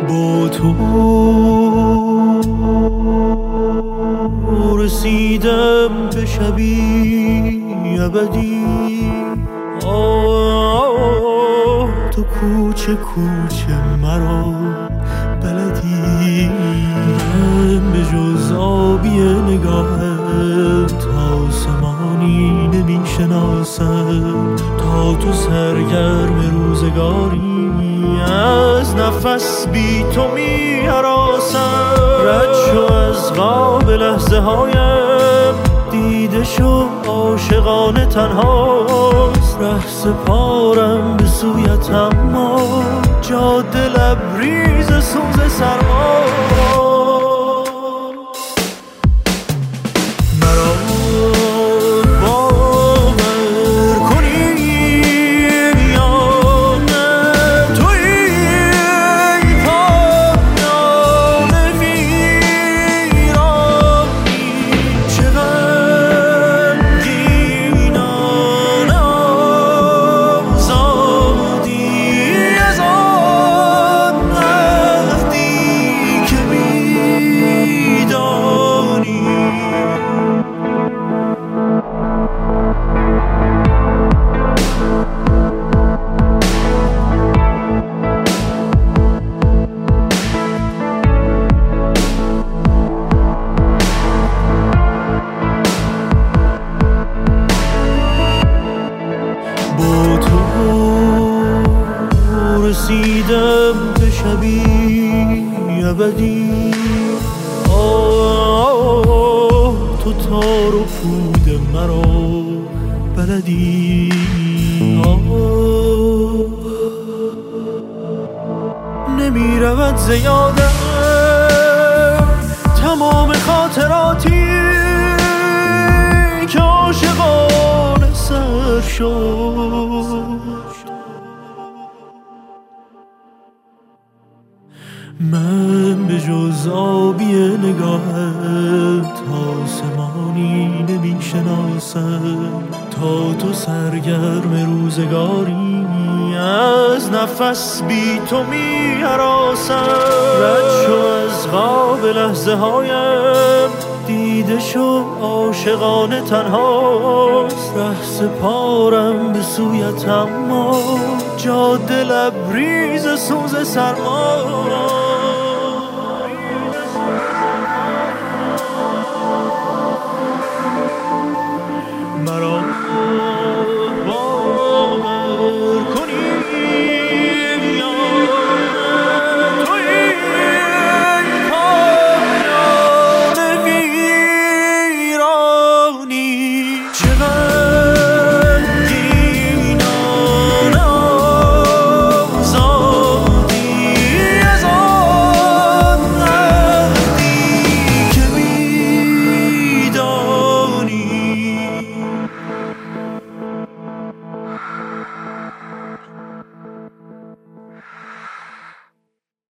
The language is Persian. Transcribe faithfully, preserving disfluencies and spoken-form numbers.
با تو رسیدم به شبی ابدی. آه تو کوچه کوچه مرا بلدی. من به جز آبی نگاهت آسمانی نمی شناسم. تا تو سرگرم روزگاری از نفس بی تو می هراسم. رد شو از خواب لحظه هایم، دیده شو عاشقانه تنهاست. ره سپارم به سویت اما جاده لبریز سوز سرما. رسیدم به شبی ابدی. آه تو تار و پود مرا بلدی. آه نمی رود زیادم تمام خاطراتی که عاشقانه سر شد. من به جز آبی نگاهت آسمانی نمی شناسم. تا تو سرگرم روزگاری از نفس بی تو می هراسم. رد شو از خواب لحظه هایم، دیده شو عاشقانه تنهاست. ره سپارم به سویت اما جاده لبریز سوز سرما.